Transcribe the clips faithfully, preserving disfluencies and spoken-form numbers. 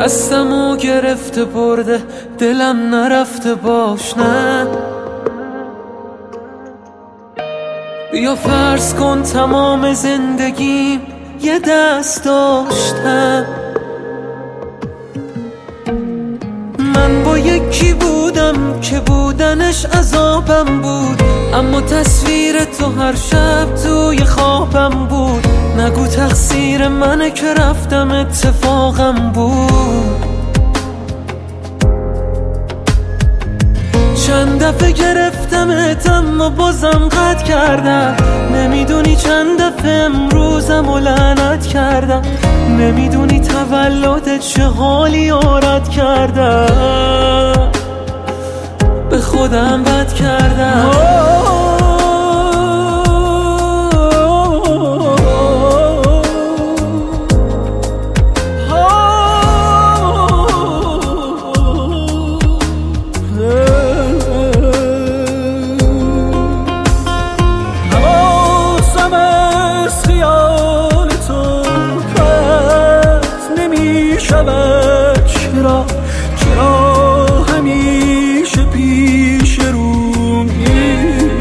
دستمو گرفته برده دلم نرفته باش نه. بیا فرض کن تمام زندگیم یه دست داشتم. من با یکی بودم که بودنش عذابم بود، اما تصویر تو هر شب توی خوابم بود. نگو تقصیر منه که رفتم اتفاقم بود. چند دفعه گرفتمت اما بازم قطع کردم. نمیدونی چند دفعه امروزم و لعنت کردم. نمیدونی تولدت چه حالی آرد کردم. به خودم بد کردم. چرا چرا همیشه پیش رومی؟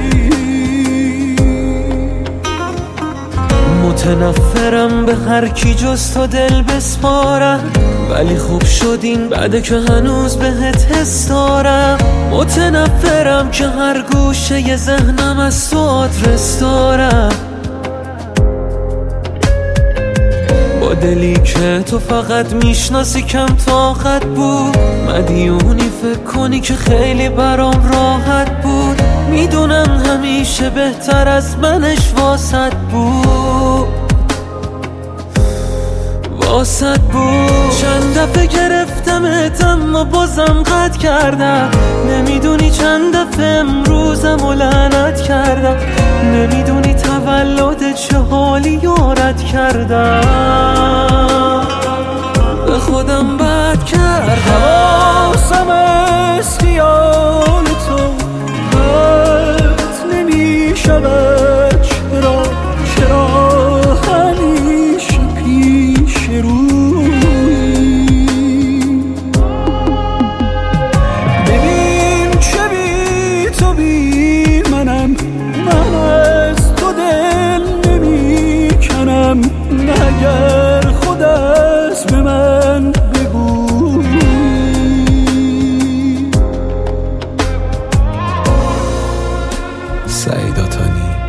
متنفرم به هر کی جز تو دل بسپارم، ولی خوب شدین بعد که هنوز بهت حس دارم. متنفرم که هر گوشه ی ذهنم از تو آدرس دارم. با دلی که تو فقط میشناسی کم طاقت بود. مدیونی فکر کنی که خیلی برام راحت بود. میدونم همیشه بهتر از منش واسط بود، واسط بود. چند دفعه گرفتمت اما بازم قطع کردم. نمیدونی چند دفعه امروزم و لعنت کردم. نمیدونی تولدت چه حالی یارت کردم. به خودم بد کردم. حواسم از خیال تو بد نمیشود. چرا چرا همیشه پیش روی؟ ببین چه بی تو بی منم. من از تو دل نمی کنم. اگر خود از به من بگو. سعید آتانی.